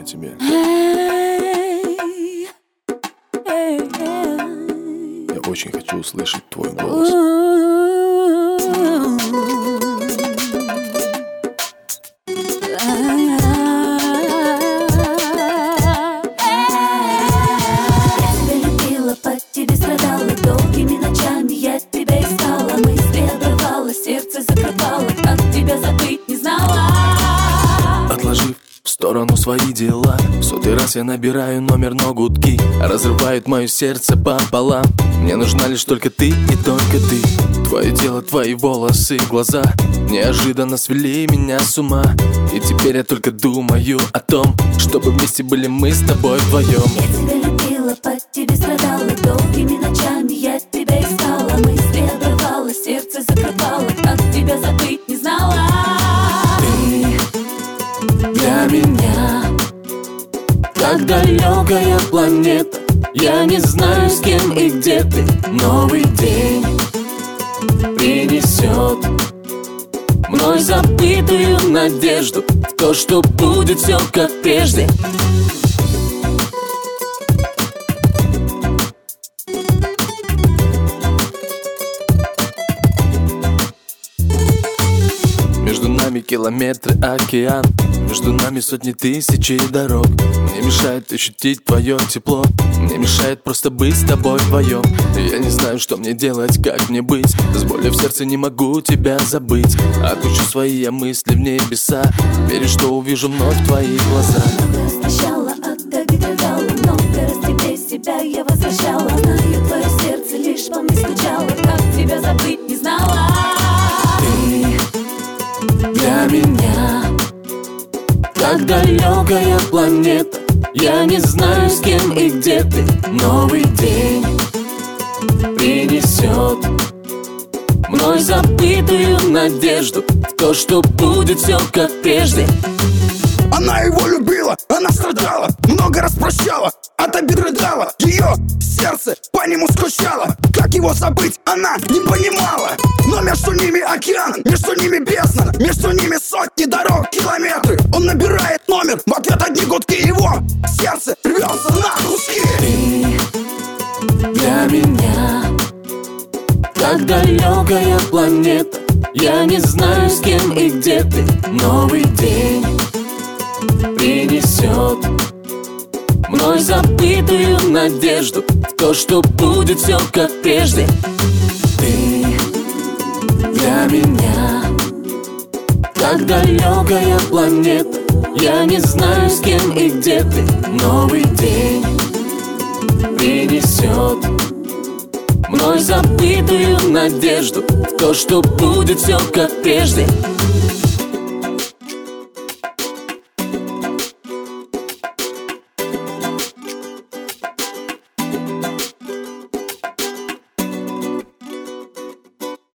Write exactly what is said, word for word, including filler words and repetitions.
тебе. Я очень хочу услышать твой голос. Долгими ночами я тебя искала, мысли обрывала, сердце закрывала, как тебя забыть не знала. Отложив в сторону свои дела, в сотый раз я набираю номер, но гудки разрывают мое сердце пополам. Мне нужна лишь только ты и только ты. Твое тело, твои волосы, глаза неожиданно свели меня с ума. И теперь я только думаю о том, чтобы вместе были мы с тобой вдвоем. Я тебя любила, по тебе страдала, долгими ночами я тебя искала, мысли обрывала, сердце закрывала, как тебя забыть не знала. Ты для меня как далекая планета. Я не знаю, с кем и где ты. Новый день принесет мной забытую надежду в то, что будет все как прежде. Между нами километры, океан, между нами сотни тысяч дорог. Мне мешает ощутить твое тепло, мне мешает просто быть с тобой вдвоем. Я не знаю, что мне делать, как мне быть. С болью в сердце не могу тебя забыть. Отпущу свои я мысли в небеса, верю, что увижу вновь твои глаза. Много сначала отдавала, много раз тебе себя я возвращала. Знаю, твое сердце лишь по мне скучало, как тебя забыть не знала. Для меня как далекая планета. Я не знаю, с кем и где ты. Новый день принесет мной забытую надежду в то, что будет все как прежде. Она его любила, она страдала, много раз прощала, от обид рыдала. Ее сердце по нему скучало, как его забыть она не понимала. Но между ними океан, между ними бездна, между ними сотни дорог, километры. Он набирает номер, в ответ одни гудки, его сердце рвется на куски. Ты для меня как далекая планета. Я не знаю, с кем и где ты. Новый день принесет мной забытую надежду в то, что будет все как прежде. Ты для меня как далекая планета. Я не знаю, с кем и где ты. Новый день принесет мной забытую надежду в то, что будет все как прежде.